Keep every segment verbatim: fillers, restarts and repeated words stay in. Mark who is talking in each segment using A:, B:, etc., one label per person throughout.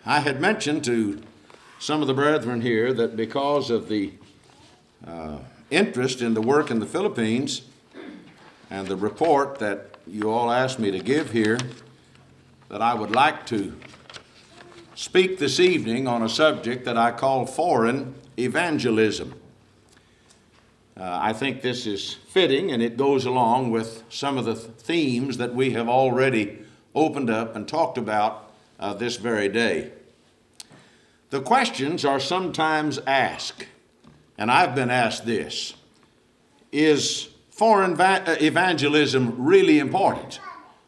A: I had mentioned to some of the brethren here that because of the uh, interest in the work in the Philippines and the report that you all asked me to give here, that I would like to speak this evening on a subject that I call foreign evangelism. Uh, I think this is fitting, and it goes along with some of the th- themes that we have already opened up and talked about uh, this very day. The questions are sometimes asked, and I've been asked this: is foreign va- evangelism really important?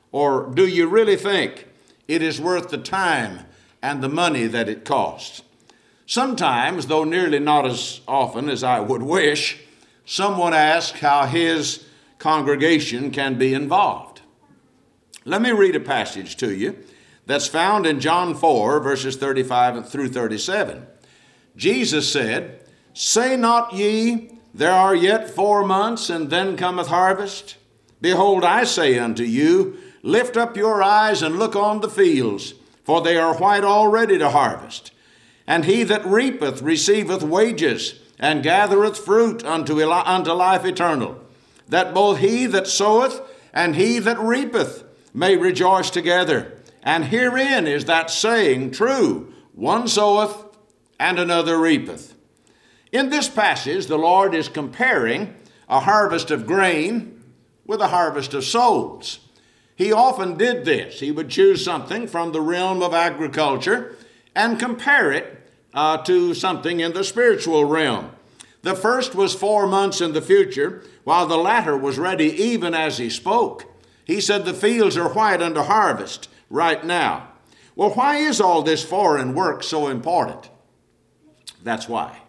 A: Or do you really think it is worth the time and the money that it costs? Sometimes, though nearly not as often as I would wish, someone asks how his congregation can be involved. Let me read a passage to you that's found in John four, verses thirty-five through thirty-seven. Jesus said, "Say not ye, there are yet four months, and then cometh harvest? Behold, I say unto you, lift up your eyes and look on the fields, for they are white already to harvest. And he that reapeth receiveth wages, and gathereth fruit unto, unto life eternal, that both he that soweth and he that reapeth may rejoice together. And herein is that saying true, one soweth and another reapeth." In this passage, the Lord is comparing a harvest of grain with a harvest of souls. He often did this. He would choose something from the realm of agriculture and compare it uh, to something in the spiritual realm. The first was four months in the future, while the latter was ready even as he spoke. He said the fields are white unto harvest right now. Well, why is all this foreign work so important? That's why.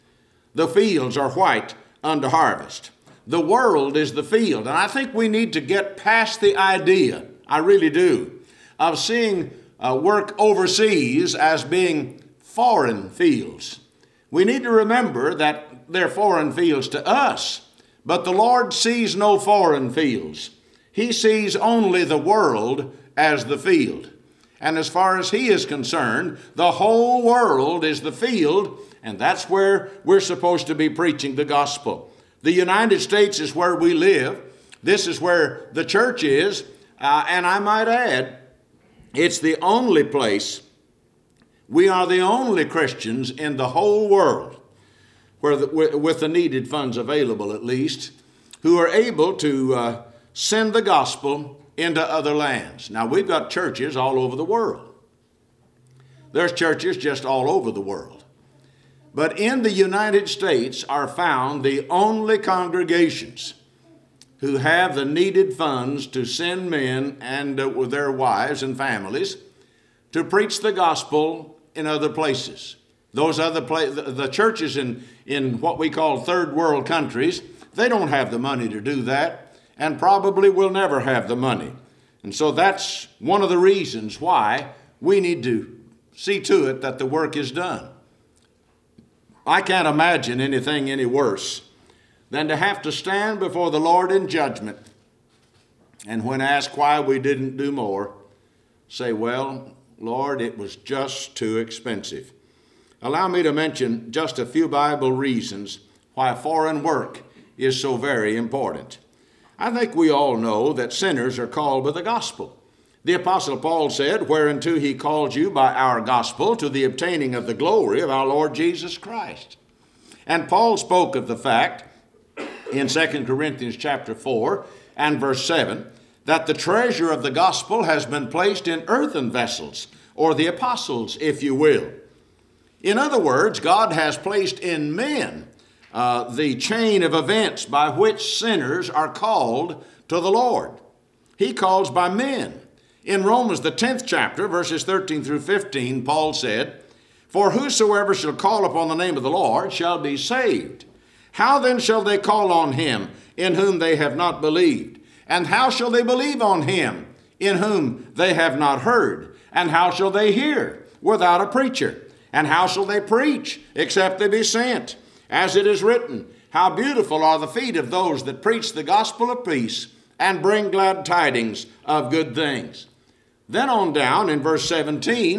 A: The fields are white unto harvest. The world is the field. And I think we need to get past the idea, I really do, of seeing uh, work overseas as being foreign fields. We need to remember that they're foreign fields to us, but the Lord sees no foreign fields. He sees only the world as the field. And as far as he is concerned, the whole world is the field, and that's where we're supposed to be preaching the gospel. The United States is where we live. This is where the church is. Uh, and I might add, it's the only place, we are the only Christians in the whole world, where the, with the needed funds available at least, who are able to uh, send the gospel into other lands. Now, we've got churches all over the world. There's churches just all over the world. But in the United States are found the only congregations who have the needed funds to send men and uh, with their wives and families to preach the gospel in other places. Those other pla- the, the churches in, in what we call third world countries, they don't have the money to do that, and probably will never have the money. And so that's one of the reasons why we need to see to it that the work is done. I can't imagine anything any worse than to have to stand before the Lord in judgment, and when asked why we didn't do more, say, "Well, Lord, it was just too expensive." Allow me to mention just a few Bible reasons why foreign work is so very important. I think we all know that sinners are called by the gospel. The Apostle Paul said, "Whereunto he called you by our gospel to the obtaining of the glory of our Lord Jesus Christ." And Paul spoke of the fact in Second Corinthians chapter four and verse seven, that the treasure of the gospel has been placed in earthen vessels, or the apostles, if you will. In other words, God has placed in men uh, the chain of events by which sinners are called to the Lord. He calls by men. In Romans, the tenth chapter, verses thirteen through fifteen, Paul said, "For whosoever shall call upon the name of the Lord shall be saved. How then shall they call on him in whom they have not believed? And how shall they believe on him in whom they have not heard? And how shall they hear without a preacher? And how shall they preach except they be sent? As it is written, how beautiful are the feet of those that preach the gospel of peace and bring glad tidings of good things." Then on down in verse seventeen,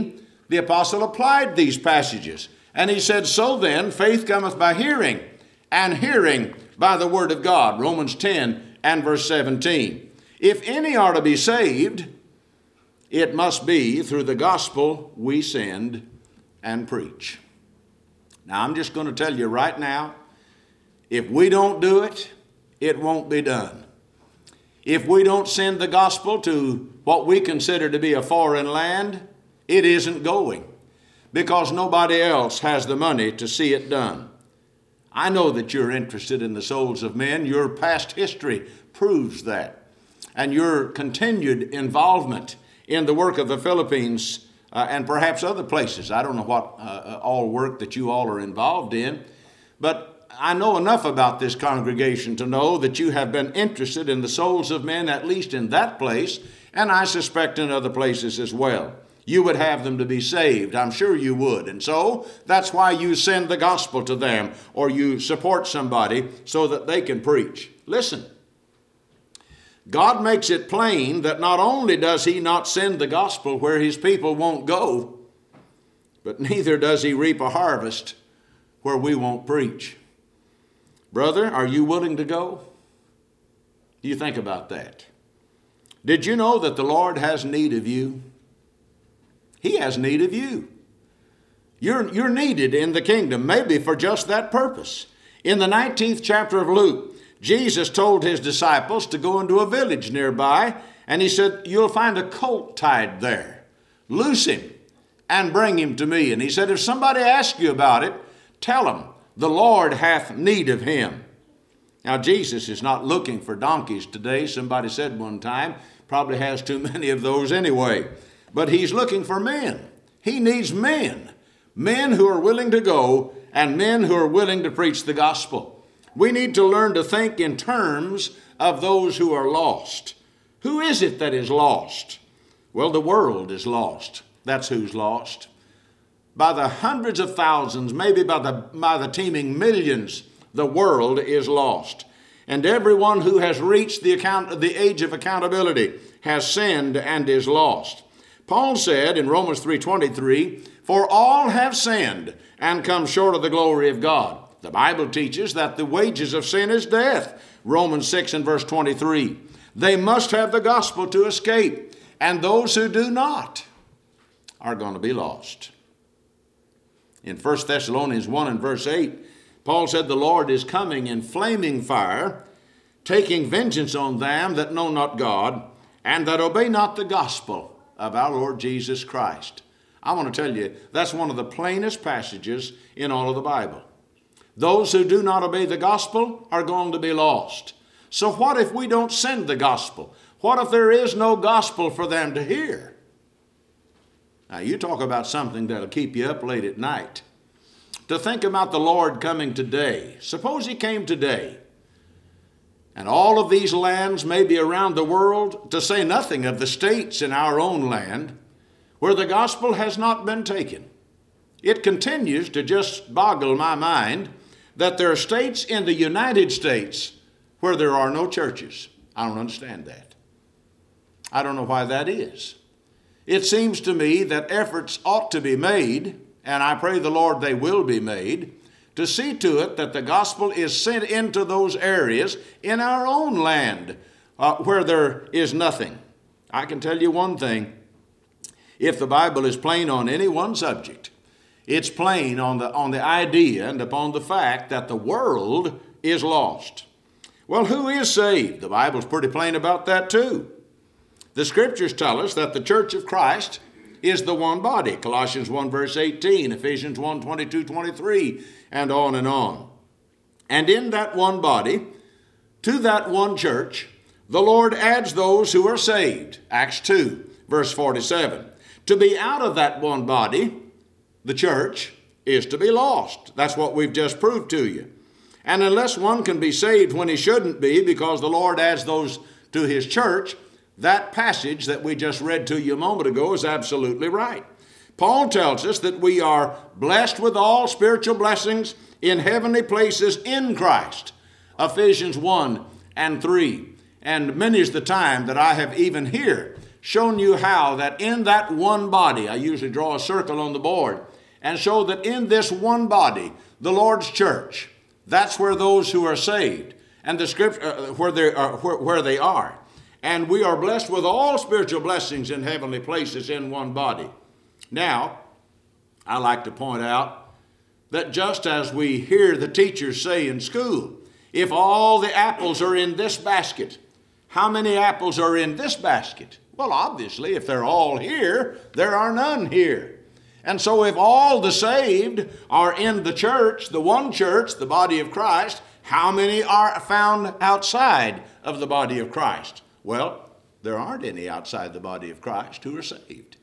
A: The apostle applied these passages, and he said, so then faith cometh by hearing, and hearing by the word of God. Romans ten and verse seventeen. If any are to be saved, it must be through the gospel we send and preach. Now, I'm just going to tell you right now, if we don't do it, it won't be done. If we don't send the gospel to what we consider to be a foreign land, it isn't going, because nobody else has the money to see it done. I know that you're interested in the souls of men. Your past history proves that. And your continued involvement in the work of the Philippines uh, and perhaps other places. I don't know what uh, all work that you all are involved in, but I know enough about this congregation to know that you have been interested in the souls of men, at least in that place, and I suspect in other places as well. You would have them to be saved. I'm sure you would. And so that's why you send the gospel to them, or you support somebody so that they can preach. Listen, God makes it plain that not only does he not send the gospel where his people won't go, but neither does he reap a harvest where we won't preach. Brother, are you willing to go? You think about that. Did you know that the Lord has need of you? He has need of you. You're, you're needed in the kingdom, maybe for just that purpose. In the nineteenth chapter of Luke, Jesus told his disciples to go into a village nearby, and he said, you'll find a colt tied there. Loose him and bring him to me. And he said, if somebody asks you about it, tell them the Lord hath need of him. Now, Jesus is not looking for donkeys today. Somebody said one time, probably has too many of those anyway. But he's looking for men. He needs men. Men who are willing to go and men who are willing to preach the gospel. We need to learn to think in terms of those who are lost. Who is it that is lost? Well, the world is lost. That's who's lost. By the hundreds of thousands, maybe by the, by the teeming millions, the world is lost. And everyone who has reached the, account, the age of accountability has sinned and is lost. Paul said in Romans three twenty-three, for all have sinned and come short of the glory of God. The Bible teaches that the wages of sin is death. Romans six and verse twenty-three. They must have the gospel to escape, and those who do not are going to be lost. In First Thessalonians one and verse eight, Paul said the Lord is coming in flaming fire, taking vengeance on them that know not God, and that obey not the gospel of our Lord Jesus Christ. I want to tell you, that's one of the plainest passages in all of the Bible. Those who do not obey the gospel are going to be lost. So what if we don't send the gospel? What if there is no gospel for them to hear? Now, you talk about something that'll keep you up late at night. To think about the Lord coming today. Suppose he came today, and all of these lands, maybe around the world, to say nothing of the states in our own land, where the gospel has not been taken. It continues to just boggle my mind that there are states in the United States where there are no churches. I don't understand that. I don't know why that is. It seems to me that efforts ought to be made, and I pray the Lord they will be made, to see to it that the gospel is sent into those areas in our own land uh, where there is nothing. I can tell you one thing. If the Bible is plain on any one subject, it's plain on the, on the idea and upon the fact that the world is lost. Well, who is saved? The Bible's pretty plain about that too. The scriptures tell us that the church of Christ is the one body. Colossians one verse eighteen, Ephesians one twenty-two, twenty-three, and on and on. And in that one body, to that one church, the Lord adds those who are saved. Acts two verse forty-seven. To be out of that one body, the church, is to be lost. That's what we've just proved to you. And unless one can be saved when he shouldn't be because the Lord adds those to his church, that passage that we just read to you a moment ago is absolutely right. Paul tells us that we are blessed with all spiritual blessings in heavenly places in Christ. Ephesians one and three. And many is the time that I have even here shown you how that in that one body, I usually draw a circle on the board, and show that in this one body, the Lord's church, that's where those who are saved, and the scripture, uh, where, they are, where, where they are. And we are blessed with all spiritual blessings in heavenly places in one body. Now, I like to point out that just as we hear the teachers say in school, if all the apples are in this basket, how many apples are in this basket? Well, obviously, if they're all here, there are none here. And so if all the saved are in the church, the one church, the body of Christ, how many are found outside of the body of Christ? Well, there aren't any outside the body of Christ who are saved.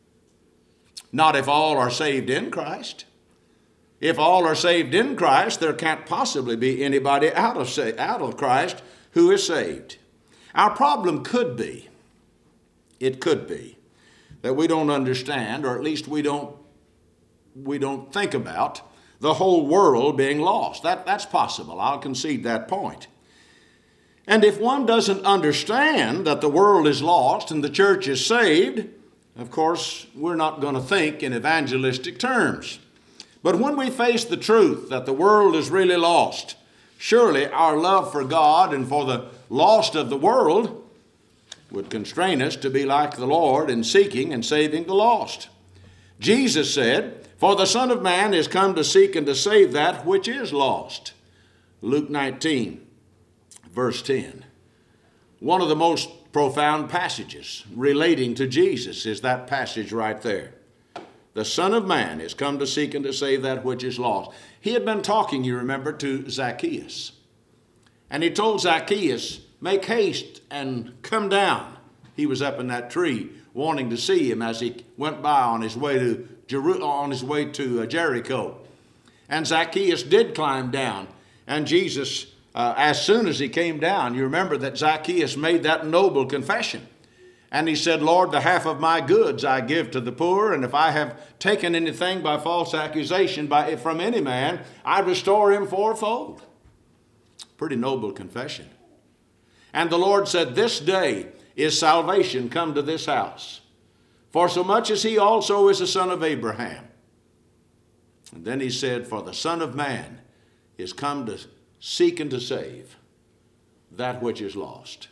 A: Not if all are saved in Christ. If all are saved in Christ, there can't possibly be anybody out of, out of Christ who is saved. Our problem could be, it could be, that we don't understand, or at least we don't, we don't think about the whole world being lost. That, that's possible. I'll concede that point. And if one doesn't understand that the world is lost and the church is saved, of course, we're not going to think in evangelistic terms. But when we face the truth that the world is really lost, surely our love for God and for the lost of the world would constrain us to be like the Lord in seeking and saving the lost. Jesus said, "For the Son of Man is come to seek and to save that which is lost." Luke nineteen, verse ten. One of the most profound passages relating to Jesus is that passage right there. The Son of Man is come to seek and to save that which is lost. He had been talking, you remember, to Zacchaeus. And he told Zacchaeus, "Make haste and come down." He was up in that tree wanting to see him as he went by on his way to Jeru- on his way to Jericho. And Zacchaeus did climb down. And Jesus, uh, as soon as he came down, you remember that Zacchaeus made that noble confession. And he said, "Lord, the half of my goods I give to the poor, and if I have taken anything by false accusation by, from any man, I restore him fourfold." Pretty noble confession. And the Lord said, "This day is salvation come to this house, for so much as he also is a son of Abraham." And then he said, "For the Son of Man is come to seek and to save that which is lost."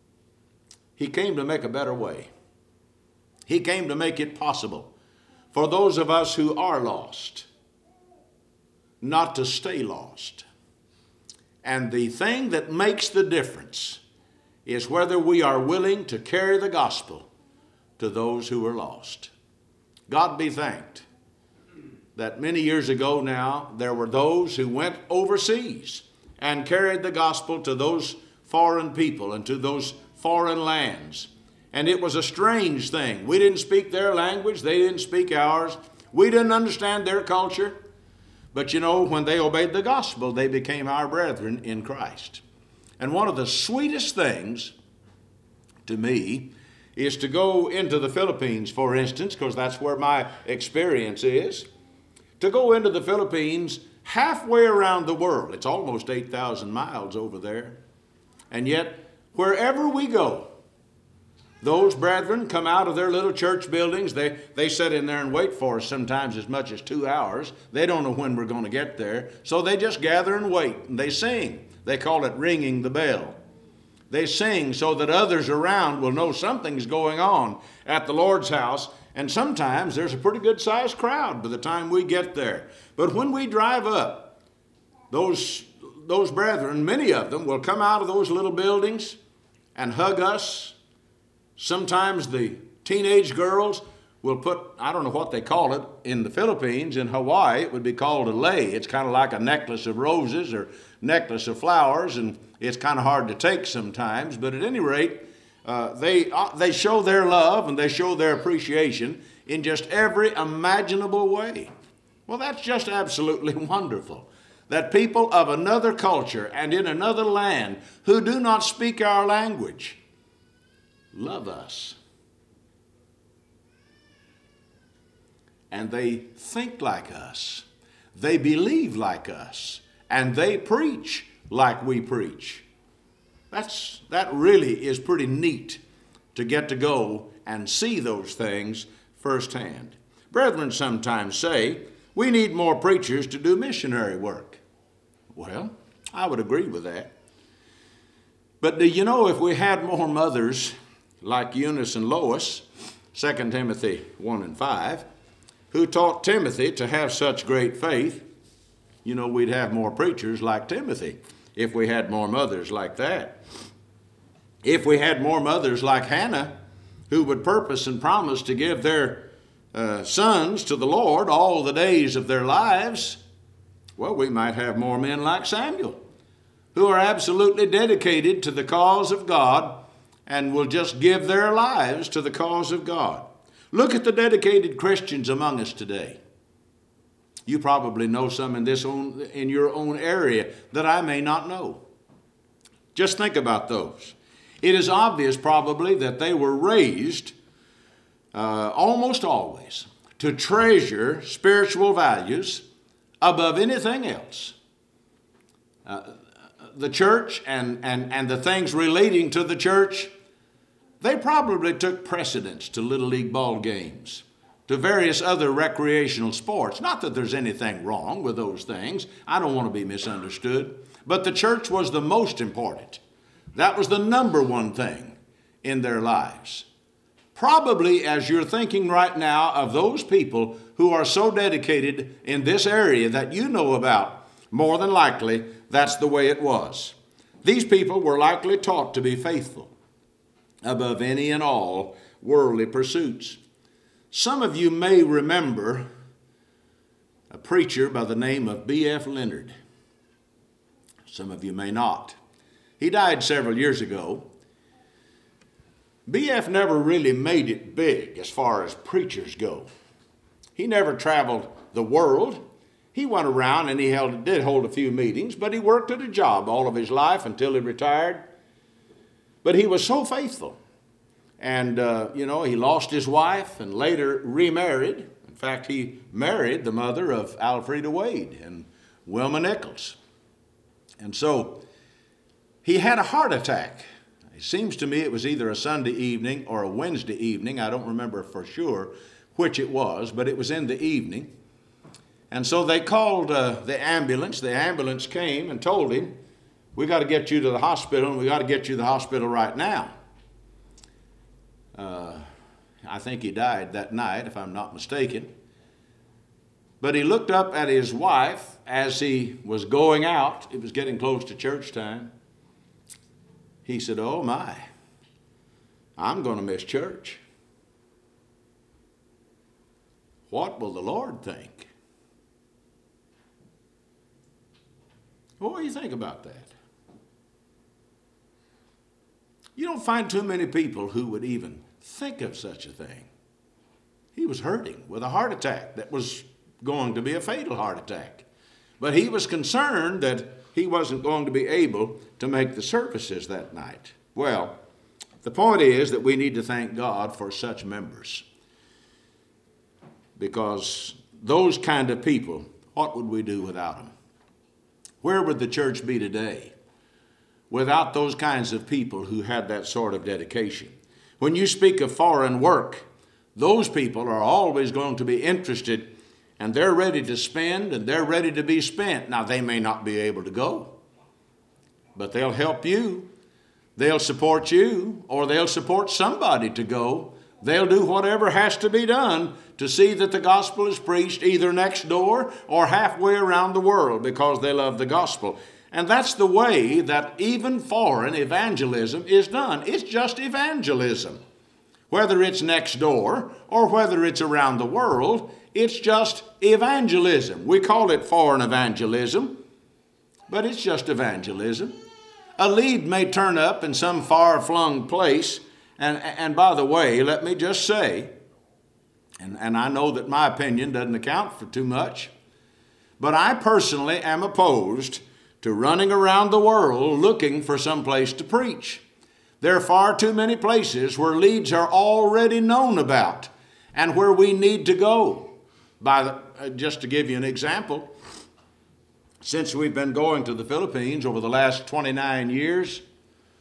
A: He came to make a better way. He came to make it possible for those of us who are lost not to stay lost. And the thing that makes the difference is whether we are willing to carry the gospel to those who are lost. God be thanked that many years ago now, there were those who went overseas and carried the gospel to those foreign people and to those foreign lands. And it was a strange thing. We didn't speak their language. They didn't speak ours. We didn't understand their culture. But you know, when they obeyed the gospel, they became our brethren in Christ. And one of the sweetest things to me is to go into the Philippines, for instance, because that's where my experience is, to go into the Philippines halfway around the world. It's almost eight thousand miles over there. And yet, wherever we go, those brethren come out of their little church buildings. They, they sit in there and wait for us sometimes as much as two hours. They don't know when we're going to get there. So they just gather and wait. And they sing. They call it ringing the bell. They sing so that others around will know something's going on at the Lord's house. And sometimes there's a pretty good sized crowd by the time we get there. But when we drive up, those, those brethren, many of them will come out of those little buildings and hug us. Sometimes the teenage girls will put, I don't know what they call it in the Philippines. In Hawaii, it would be called a lei. It's kind of like a necklace of roses or necklace of flowers, and it's kind of hard to take sometimes. But at any rate, uh, they, uh, they show their love and they show their appreciation in just every imaginable way. Well, that's just absolutely wonderful. That people of another culture and in another land who do not speak our language love us. And they think like us. They believe like us. And they preach like we preach. That's, that really is pretty neat to get to go and see those things firsthand. Brethren sometimes say, we need more preachers to do missionary work. Well, I would agree with that. But do you know, if we had more mothers like Eunice and Lois, Second Timothy one and five, who taught Timothy to have such great faith, you know, we'd have more preachers like Timothy if we had more mothers like that. If we had more mothers like Hannah, who would purpose and promise to give their uh, sons to the Lord all the days of their lives, well, we might have more men like Samuel, who are absolutely dedicated to the cause of God and will just give their lives to the cause of God. Look at the dedicated Christians among us today. You probably know some in this own, in your own area that I may not know. Just think about those. It is obvious probably that they were raised uh, almost always to treasure spiritual values above anything else. Uh, the church and, and, and the things relating to the church, they probably took precedence to Little League ball games, to various other recreational sports. Not that there's anything wrong with those things. I don't want to be misunderstood. But the church was the most important. That was the number one thing in their lives. Probably as you're thinking right now of those people who are so dedicated in this area that you know about, more than likely that's the way it was. These people were likely taught to be faithful above any and all worldly pursuits. Some of you may remember a preacher by the name of B F Leonard. Some of you may not. He died several years ago. B F never really made it big as far as preachers go. He never traveled the world. He went around and he held, did hold a few meetings, but he worked at a job all of his life until he retired. But he was so faithful. And, uh, you know, he lost his wife and later remarried. In fact, he married the mother of Alfreda Wade and Wilma Nichols. And so he had a heart attack. It seems to me it was either a Sunday evening or a Wednesday evening. I don't remember for sure which it was, but it was in the evening. And so they called uh, the ambulance. The ambulance came and told him, we got to get you to the hospital, and we got to get you to the hospital right now. Uh, I think he died that night, if I'm not mistaken. But he looked up at his wife as he was going out. It was getting close to church time. He said, oh my, I'm going to miss church. What will the Lord think? What do you think about that? You don't find too many people who would even think of such a thing. He was hurting with a heart attack that was going to be a fatal heart attack. But he was concerned that he wasn't going to be able to make the services that night. Well, the point is that we need to thank God for such members. Because those kind of people, what would we do without them? Where would the church be today without those kinds of people who had that sort of dedication? When you speak of foreign work, those people are always going to be interested, and they're ready to spend and they're ready to be spent. Now, they may not be able to go, but they'll help you. They'll support you, or they'll support somebody to go. They'll do whatever has to be done to see that the gospel is preached either next door or halfway around the world because they love the gospel. And that's the way that even foreign evangelism is done. It's just evangelism. Whether it's next door or whether it's around the world, it's just evangelism. We call it foreign evangelism, but it's just evangelism. A lead may turn up in some far-flung place. And, and by the way, let me just say, and, and I know that my opinion doesn't account for too much, but I personally am opposed to running around the world looking for some place to preach. There are far too many places where leads are already known about and where we need to go. By the, uh, just to give you an example, since we've been going to the Philippines over the last twenty-nine years,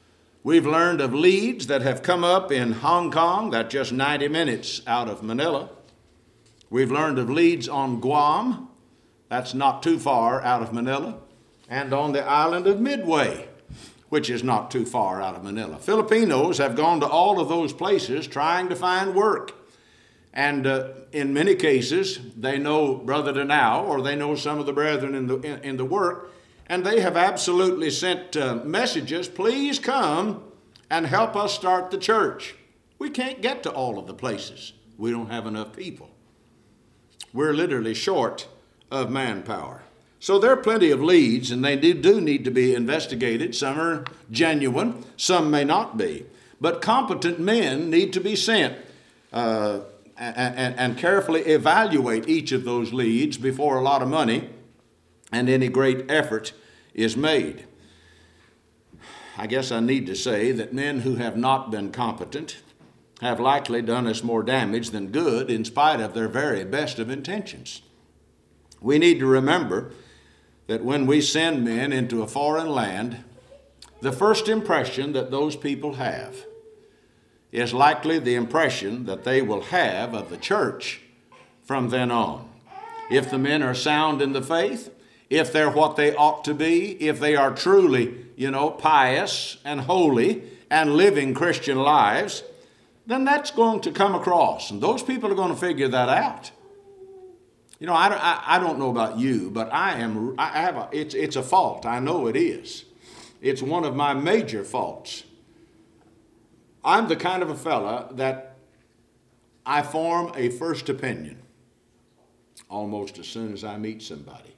A: We've learned of leads that have come up in Hong Kong, that's just ninety minutes out of Manila. We've learned of leads on Guam, that's not too far out of Manila, and on the island of Midway, which is not too far out of Manila. Filipinos have gone to all of those places trying to find work. And uh, in many cases, they know Brother Danao, or they know some of the brethren in the, in, in the work, and they have absolutely sent uh, messages, please come and help us start the church. We can't get to all of the places. We don't have enough people. We're literally short of manpower. So there are plenty of leads, and they do need to be investigated. Some are genuine, some may not be. But competent men need to be sent uh, and, and carefully evaluate each of those leads before a lot of money and any great effort is made. I guess I need to say that men who have not been competent have likely done us more damage than good in spite of their very best of intentions. We need to remember that when we send men into a foreign land, the first impression that those people have is likely the impression that they will have of the church from then on. If the men are sound in the faith, if they're what they ought to be, if they are truly, you know, pious and holy and living Christian lives, then that's going to come across, and those people are going to figure that out. You know, I, I, I don't know about you, but I am. I have a. It's it's a fault. I know it is. It's one of my major faults. I'm the kind of a fella that I form a first opinion almost as soon as I meet somebody.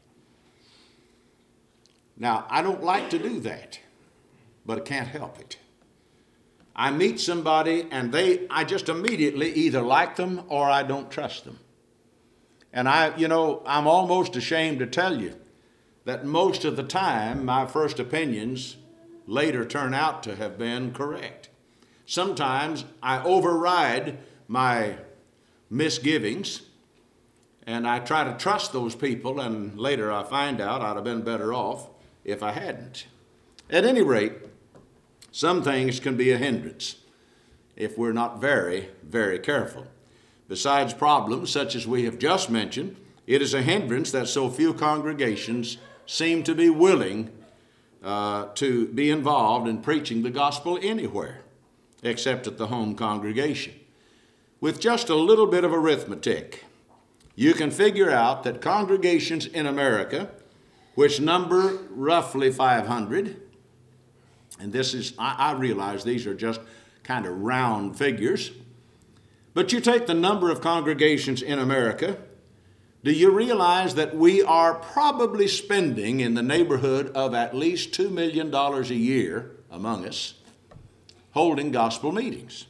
A: Now, I don't like to do that, but I can't help it. I meet somebody and they, I just immediately either like them or I don't trust them. And I, you know, I'm almost ashamed to tell you that most of the time my first opinions later turn out to have been correct. Sometimes I override my misgivings and I try to trust those people, and later I find out I'd have been better off if I hadn't. At any rate, some things can be a hindrance if we're not very, very careful. Besides problems such as we have just mentioned, it is a hindrance that so few congregations seem to be willing uh, to be involved in preaching the gospel anywhere except at the home congregation. With just a little bit of arithmetic, you can figure out that congregations in America, which number roughly five hundred, and this is, I, I realize these are just kind of round figures, but you take the number of congregations in America, do you realize that we are probably spending in the neighborhood of at least two million dollars a year among us holding gospel meetings?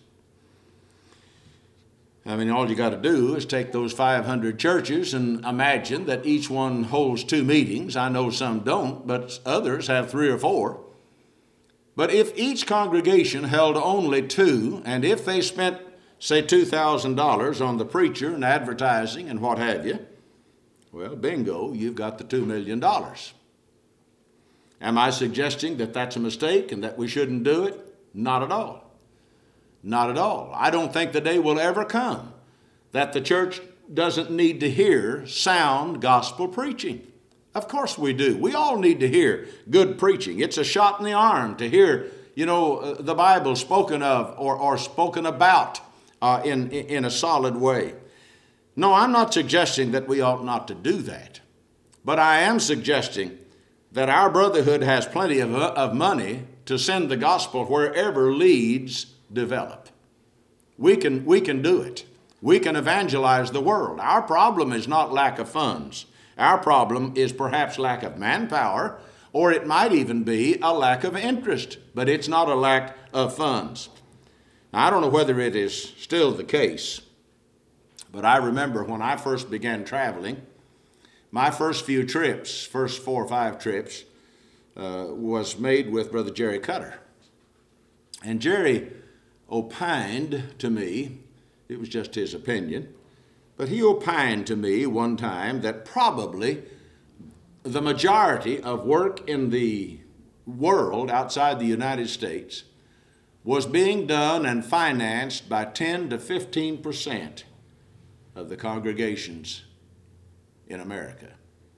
A: I mean, all you got to do is take those five hundred churches and imagine that each one holds two meetings. I know some don't, but others have three or four. But if each congregation held only two, and if they spent, say, two thousand dollars on the preacher and advertising and what have you, well, bingo, you've got the two million dollars. Am I suggesting that that's a mistake and that we shouldn't do it? Not at all. Not at all. I don't think the day will ever come that the church doesn't need to hear sound gospel preaching. Of course we do. We all need to hear good preaching. It's a shot in the arm to hear, you know, uh, the Bible spoken of or, or spoken about uh, in, in a solid way. No, I'm not suggesting that we ought not to do that. But I am suggesting that our brotherhood has plenty of, of money to send the gospel wherever leads develop. We can, we can do it. We can evangelize the world. Our problem is not lack of funds. Our problem is perhaps lack of manpower, or it might even be a lack of interest, but it's not a lack of funds. Now, I don't know whether it is still the case, but I remember when I first began traveling, my first few trips, first four or five trips, uh, was made with Brother Jerry Cutter. And Jerry opined to me, it was just his opinion, but he opined to me one time that probably the majority of work in the world outside the United States was being done and financed by ten to fifteen percent of the congregations in America.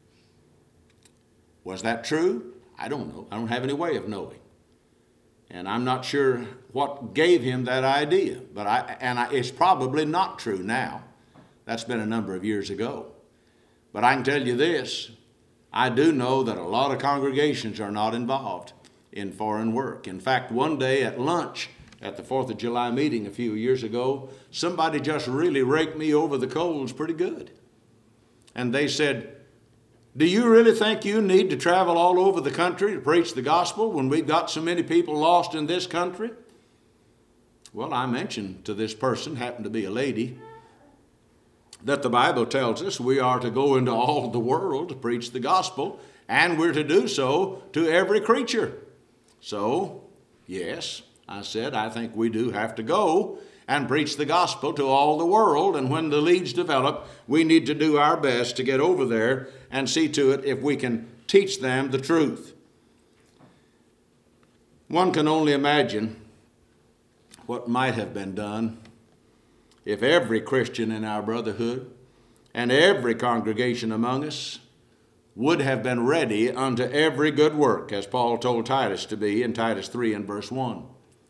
A: Was that true? I don't know. I don't have any way of knowing. And I'm not sure what gave him that idea, but I, and I, it's probably not true now. That's been a number of years ago. But I can tell you this, I do know that a lot of congregations are not involved in foreign work. In fact, one day at lunch at the fourth of July meeting a few years ago, somebody just really raked me over the coals pretty good. And they said, do you really think you need to travel all over the country to preach the gospel when we've got so many people lost in this country? Well, I mentioned to this person, happened to be a lady, that the Bible tells us we are to go into all the world to preach the gospel, and we're to do so to every creature. So, yes, I said, I think we do have to go and preach the gospel to all the world, and when the leads develop, we need to do our best to get over there and see to it if we can teach them the truth. One can only imagine what might have been done if every Christian in our brotherhood and every congregation among us would have been ready unto every good work, as Paul told Titus to be in Titus three and verse one.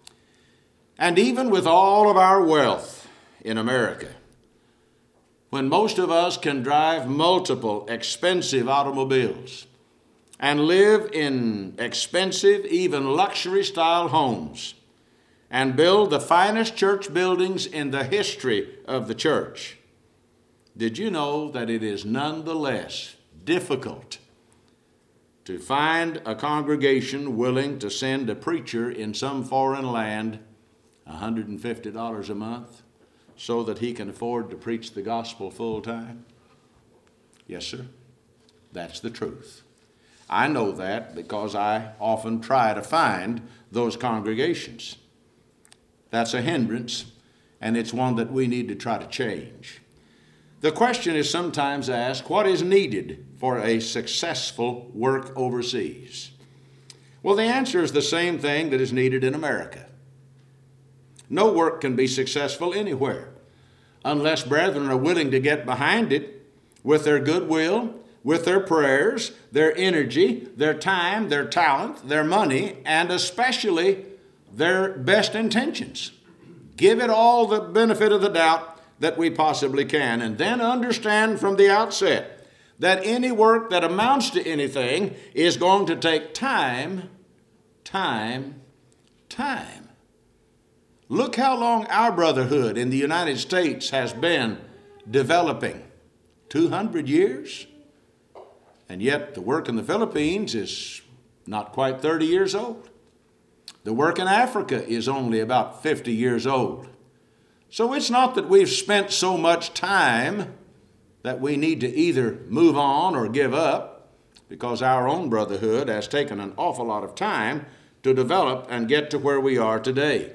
A: And even with all of our wealth in America, when most of us can drive multiple expensive automobiles and live in expensive, even luxury-style homes, and build the finest church buildings in the history of the church, did you know that it is nonetheless difficult to find a congregation willing to send a preacher in some foreign land one hundred fifty dollars a month so that he can afford to preach the gospel full time? Yes, sir. That's the truth. I know that because I often try to find those congregations. That's a hindrance, and it's one that we need to try to change. The question is sometimes asked, what is needed for a successful work overseas? Well, the answer is the same thing that is needed in America. No work can be successful anywhere unless brethren are willing to get behind it with their goodwill, with their prayers, their energy, their time, their talent, their money, and especially their best intentions. Give it all the benefit of the doubt that we possibly can, and then understand from the outset that any work that amounts to anything is going to take time, time, time. Look how long our brotherhood in the United States has been developing. two hundred years? And yet the work in the Philippines is not quite thirty years old. The work in Africa is only about fifty years old. So it's not that we've spent so much time that we need to either move on or give up, because our own brotherhood has taken an awful lot of time to develop and get to where we are today.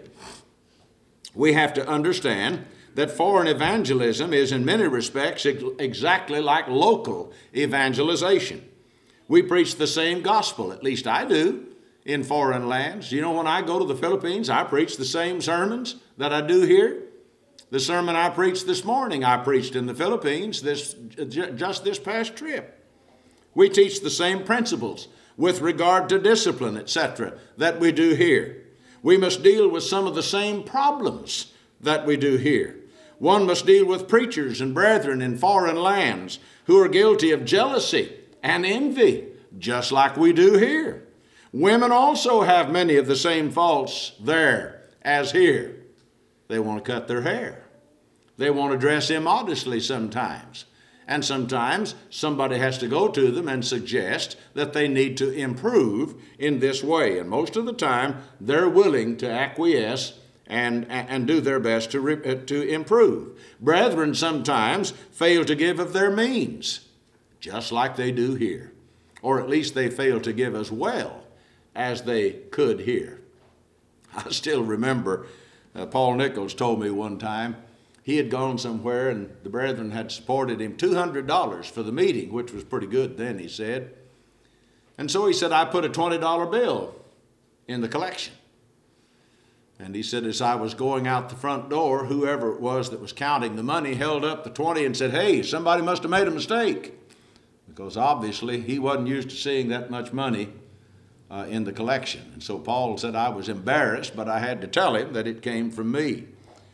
A: We have to understand that foreign evangelism is in many respects exactly like local evangelization. We preach the same gospel, at least I do, in foreign lands. You know, when I go to the Philippines, I preach the same sermons that I do here. The sermon I preached this morning, I preached in the Philippines this, just this past trip. We teach the same principles with regard to discipline, et cetera, that we do here. We must deal with some of the same problems that we do here. One must deal with preachers and brethren in foreign lands who are guilty of jealousy and envy, just like we do here. Women also have many of the same faults there as here. They want to cut their hair. They want to dress immodestly sometimes. And sometimes somebody has to go to them and suggest that they need to improve in this way. And most of the time, they're willing to acquiesce and, and do their best to, re, to improve. Brethren sometimes fail to give of their means, just like they do here. Or at least they fail to give as well as they could here. I still remember uh, Paul Nichols told me one time he had gone somewhere and the brethren had supported him two hundred dollars for the meeting, which was pretty good then, he said. And so he said, I put a twenty dollar bill in the collection. And he said, as I was going out the front door, whoever it was that was counting the money held up the twenty and said, hey, somebody must have made a mistake. Because obviously he wasn't used to seeing that much money uh, in the collection. And so Paul said, I was embarrassed, but I had to tell him that it came from me.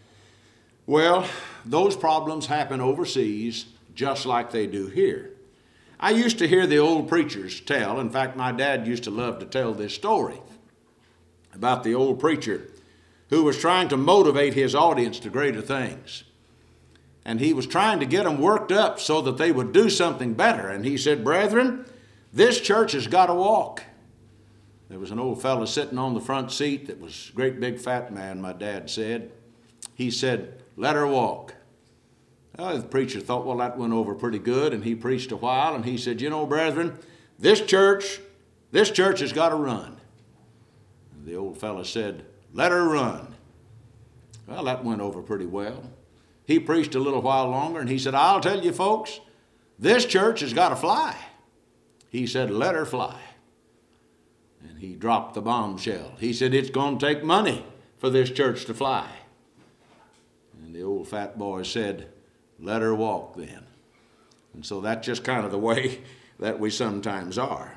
A: Well, those problems happen overseas just like they do here. I used to hear the old preachers tell, in fact, my dad used to love to tell this story about the old preacher who was trying to motivate his audience to greater things. And he was trying to get them worked up so that they would do something better. And he said, brethren, this church has got to walk. There was an old fellow sitting on the front seat that was a great big fat man, my dad said. He said, let her walk. Well, the preacher thought, well, that went over pretty good. And he preached a while and he said, you know, brethren, this church, this church has got to run. And the old fellow said, let her run. Well, that went over pretty well. He preached a little while longer and he said, I'll tell you folks, this church has got to fly. He said, let her fly. And he dropped the bombshell. He said, it's going to take money for this church to fly. And the old fat boy said, let her walk then. And so that's just kind of the way that we sometimes are.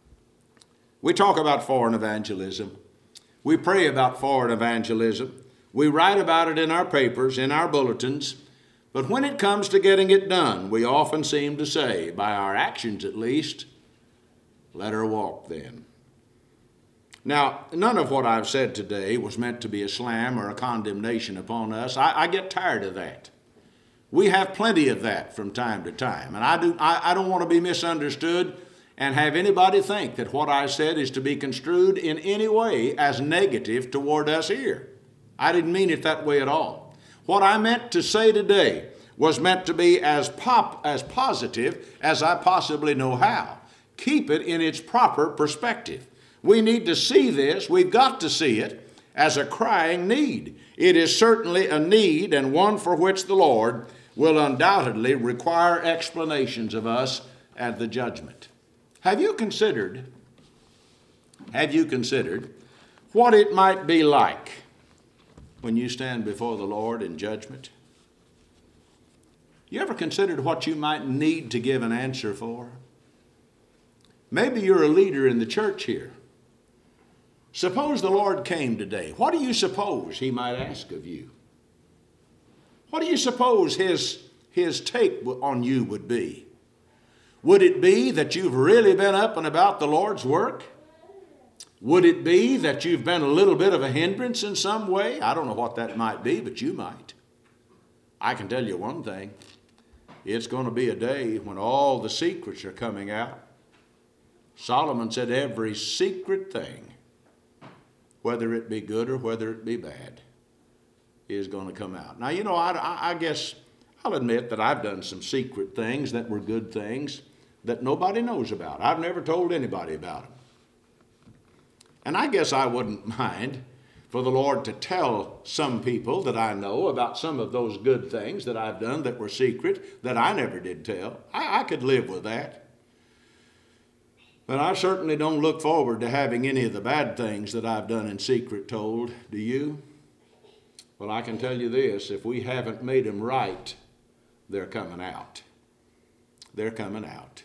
A: We talk about foreign evangelism. We pray about foreign evangelism. We write about it in our papers, in our bulletins. But when it comes to getting it done, we often seem to say, by our actions at least, let her walk then. Now, none of what I've said today was meant to be a slam or a condemnation upon us. I, I get tired of that. We have plenty of that from time to time. And I, do, I, I don't want to be misunderstood and have anybody think that what I said is to be construed in any way as negative toward us here. I didn't mean it that way at all. What I meant to say today was meant to be as pop, as positive as I possibly know how. Keep it in its proper perspective. We need to see this, we've got to see it, as a crying need. It is certainly a need and one for which the Lord will undoubtedly require explanations of us at the judgment. Have you considered, have you considered what it might be like when you stand before the Lord in judgment? You ever considered what you might need to give an answer for? Maybe you're a leader in the church here. Suppose the Lord came today. What do you suppose he might ask of you? What do you suppose his, his take on you would be? Would it be that you've really been up and about the Lord's work? Would it be that you've been a little bit of a hindrance in some way? I don't know what that might be, but you might. I can tell you one thing. It's going to be a day when all the secrets are coming out. Solomon said every secret thing, whether it be good or whether it be bad, is going to come out. Now, you know, I, I guess I'll admit that I've done some secret things that were good things that nobody knows about. I've never told anybody about them. And I guess I wouldn't mind for the Lord to tell some people that I know about some of those good things that I've done that were secret that I never did tell. I, I could live with that. But I certainly don't look forward to having any of the bad things that I've done in secret told. Do you? Well, I can tell you this. If we haven't made them right, they're coming out. They're coming out.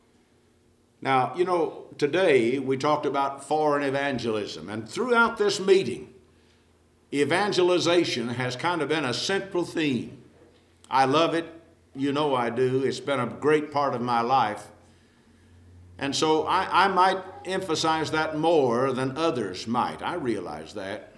A: Now, you know, today we talked about foreign evangelism. And throughout this meeting, evangelization has kind of been a central theme. I love it. You know I do. It's been a great part of my life. And so I, I might emphasize that more than others might. I realize that.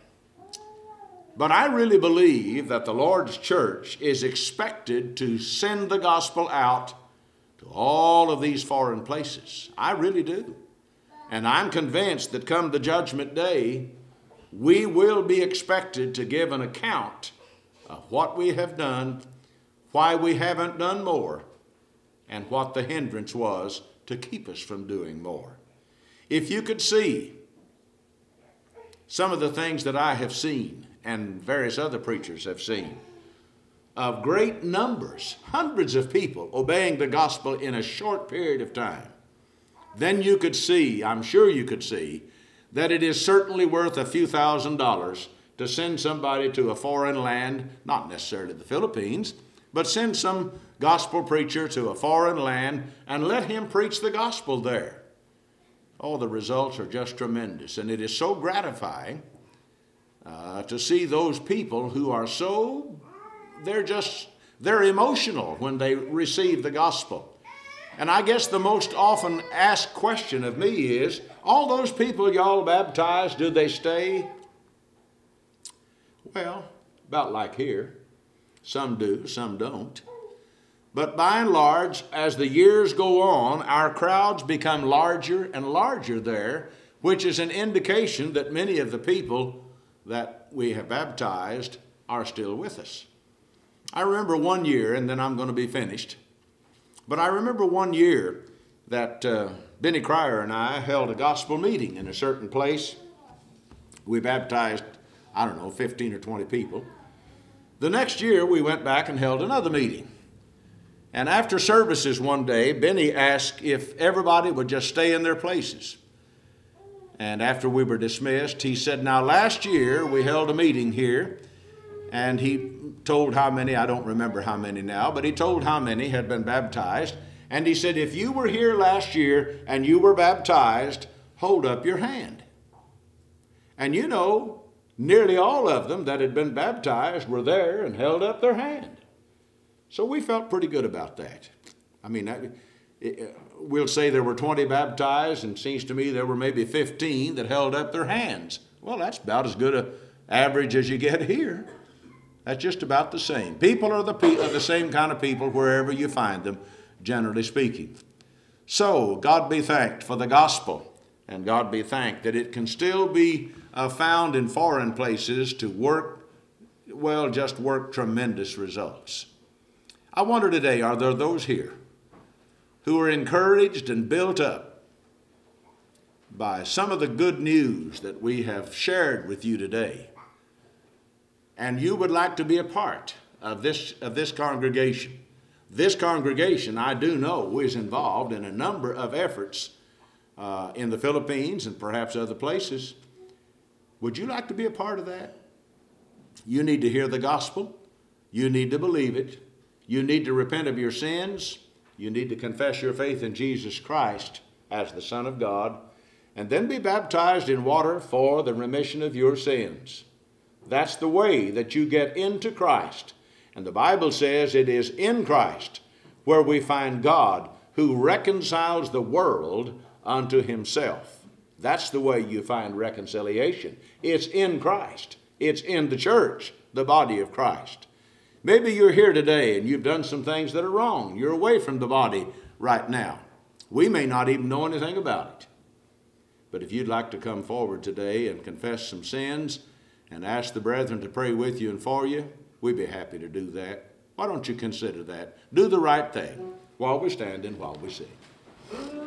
A: But I really believe that the Lord's church is expected to send the gospel out to all of these foreign places. I really do. And I'm convinced that come the judgment day, we will be expected to give an account of what we have done, why we haven't done more, and what the hindrance was to keep us from doing more. If you could see some of the things that I have seen and various other preachers have seen of great numbers, hundreds of people obeying the gospel in a short period of time, then you could see, I'm sure you could see, that it is certainly worth a few thousand dollars to send somebody to a foreign land, not necessarily the Philippines, but send some gospel preacher to a foreign land and let him preach the gospel there. Oh, the results are just tremendous. And it is so gratifying uh, to see those people who are so, they're just, they're emotional when they receive the gospel. And I guess the most often asked question of me is, all those people y'all baptized, do they stay? Well, about like here. Some do, some don't. But by and large, as the years go on, our crowds become larger and larger there, which is an indication that many of the people that we have baptized are still with us. I remember one year, and then I'm going to be finished, but I remember one year that uh, Benny Cryer and I held a gospel meeting in a certain place. We baptized, I don't know, fifteen or twenty people. The next year, we went back and held another meeting. And after services one day, Benny asked if everybody would just stay in their places. And after we were dismissed, he said, now last year we held a meeting here, and he told how many, I don't remember how many now, but he told how many had been baptized. And he said, if you were here last year and you were baptized, hold up your hand. And you know, nearly all of them that had been baptized were there and held up their hand. So we felt pretty good about that. I mean, it, it, we'll say there were twenty baptized, and it seems to me there were maybe fifteen that held up their hands. Well, that's about as good an average as you get here. That's just about the same. People are the, pe- are the same kind of people wherever you find them, generally speaking. So, God be thanked for the gospel, and God be thanked that it can still be uh, found in foreign places to work, well, just work tremendous results. I wonder today, are there those here who are encouraged and built up by some of the good news that we have shared with you today, and you would like to be a part of this, of this congregation? This congregation, I do know, is involved in a number of efforts uh, in the Philippines and perhaps other places. Would you like to be a part of that? You need to hear the gospel. You need to believe it. You need to repent of your sins. You need to confess your faith in Jesus Christ as the Son of God, and then be baptized in water for the remission of your sins. That's the way that you get into Christ. And the Bible says it is in Christ where we find God who reconciles the world unto himself. That's the way you find reconciliation. It's in Christ. It's in the church, the body of Christ. Maybe you're here today and you've done some things that are wrong. You're away from the body right now. We may not even know anything about it. But if you'd like to come forward today and confess some sins and ask the brethren to pray with you and for you, we'd be happy to do that. Why don't you consider that? Do the right thing while we're standing, while we sing.